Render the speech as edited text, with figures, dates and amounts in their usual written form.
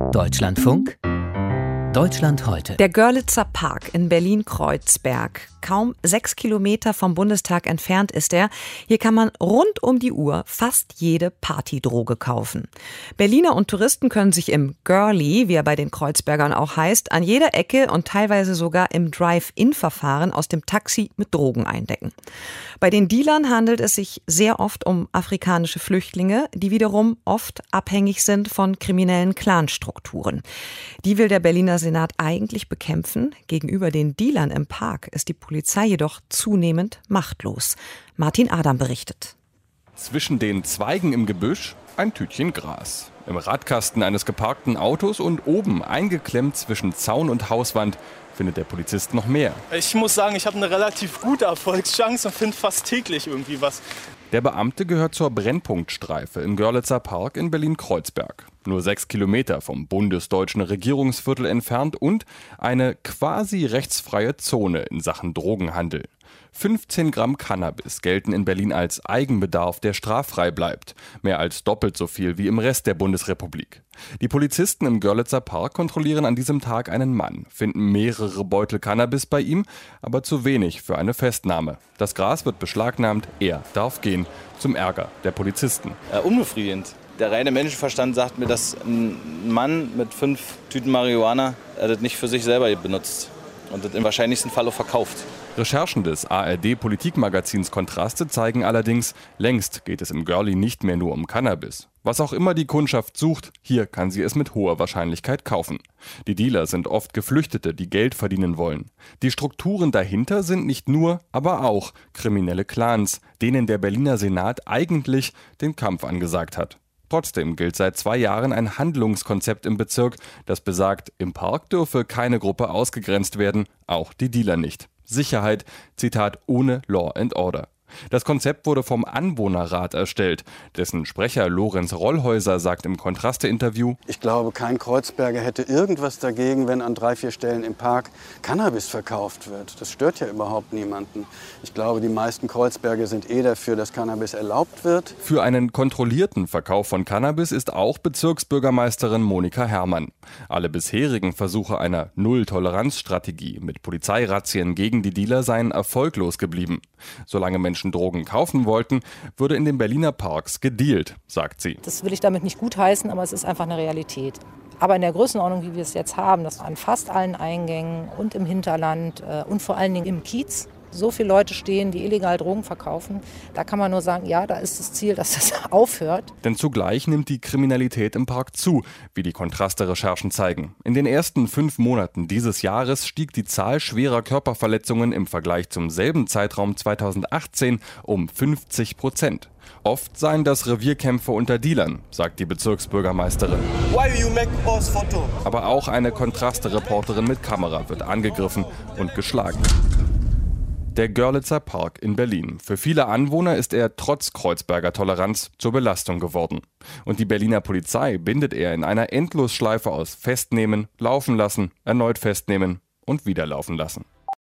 Deutschlandfunk Deutschland heute. Der Görlitzer Park in Berlin-Kreuzberg. Kaum 6 Kilometer vom Bundestag entfernt ist er. Hier kann man rund um die Uhr fast jede Partydroge kaufen. Berliner und Touristen können sich im Girlie, wie er bei den Kreuzbergern auch heißt, an jeder Ecke und teilweise sogar im Drive-In-Verfahren aus dem Taxi mit Drogen eindecken. Bei den Dealern handelt es sich sehr oft um afrikanische Flüchtlinge, die wiederum oft abhängig sind von kriminellen Clanstrukturen. Die will der Berliner Senat eigentlich bekämpfen. Gegenüber den Dealern im Park ist die Polizei jedoch zunehmend machtlos. Martin Adam berichtet. Zwischen den Zweigen im Gebüsch ein Tütchen Gras. Im Radkasten eines geparkten Autos und oben eingeklemmt zwischen Zaun und Hauswand findet der Polizist noch mehr. Ich muss sagen, ich habe eine relativ gute Erfolgschance und finde fast täglich irgendwie was. Der Beamte gehört zur Brennpunktstreife im Görlitzer Park in Berlin-Kreuzberg. Nur 6 Kilometer vom bundesdeutschen Regierungsviertel entfernt und eine quasi rechtsfreie Zone in Sachen Drogenhandel. 15 Gramm Cannabis gelten in Berlin als Eigenbedarf, der straffrei bleibt. Mehr als doppelt so viel wie im Rest der Bundesrepublik. Die Polizisten im Görlitzer Park kontrollieren an diesem Tag einen Mann, finden mehrere Beutel Cannabis bei ihm, aber zu wenig für eine Festnahme. Das Gras wird beschlagnahmt, er darf gehen, zum Ärger der Polizisten. Unbefriedigend. Der reine Menschenverstand sagt mir, dass ein Mann mit 5 Tüten Marihuana das nicht für sich selber benutzt und das im wahrscheinlichsten Fall auch verkauft. Recherchen des ARD-Politikmagazins Kontraste zeigen allerdings, längst geht es im Girlie nicht mehr nur um Cannabis. Was auch immer die Kundschaft sucht, hier kann sie es mit hoher Wahrscheinlichkeit kaufen. Die Dealer sind oft Geflüchtete, die Geld verdienen wollen. Die Strukturen dahinter sind nicht nur, aber auch kriminelle Clans, denen der Berliner Senat eigentlich den Kampf angesagt hat. Trotzdem gilt seit 2 Jahren ein Handlungskonzept im Bezirk, das besagt, im Park dürfe keine Gruppe ausgegrenzt werden, auch die Dealer nicht. Sicherheit, Zitat, ohne Law and Order. Das Konzept wurde vom Anwohnerrat erstellt. Dessen Sprecher Lorenz Rollhäuser sagt im Kontraste-Interview: Ich glaube, kein Kreuzberger hätte irgendwas dagegen, wenn an 3, 4 Stellen im Park Cannabis verkauft wird. Das stört ja überhaupt niemanden. Ich glaube, die meisten Kreuzberger sind dafür, dass Cannabis erlaubt wird. Für einen kontrollierten Verkauf von Cannabis ist auch Bezirksbürgermeisterin Monika Herrmann. Alle bisherigen Versuche einer Null-Toleranz-Strategie mit Polizeirazzien gegen die Dealer seien erfolglos geblieben. Solange Menschen Drogen kaufen wollten, würde in den Berliner Parks gedealt, sagt sie. Das will ich damit nicht gutheißen, aber es ist einfach eine Realität. Aber in der Größenordnung, wie wir es jetzt haben, dass an fast allen Eingängen und im Hinterland und vor allen Dingen im Kiez so viele Leute stehen, die illegal Drogen verkaufen, da kann man nur sagen, ja, da ist das Ziel, dass das aufhört. Denn zugleich nimmt die Kriminalität im Park zu, wie die Kontraste-Recherchen zeigen. In den ersten 5 Monaten dieses Jahres stieg die Zahl schwerer Körperverletzungen im Vergleich zum selben Zeitraum 2018 um 50%. Oft seien das Revierkämpfe unter Dealern, sagt die Bezirksbürgermeisterin. Aber auch eine Kontraste-Reporterin mit Kamera wird angegriffen und geschlagen. Der Görlitzer Park in Berlin. Für viele Anwohner ist er trotz Kreuzberger Toleranz zur Belastung geworden. Und die Berliner Polizei bindet er in einer Endlosschleife aus Festnehmen, laufen lassen, erneut festnehmen und wieder laufen lassen.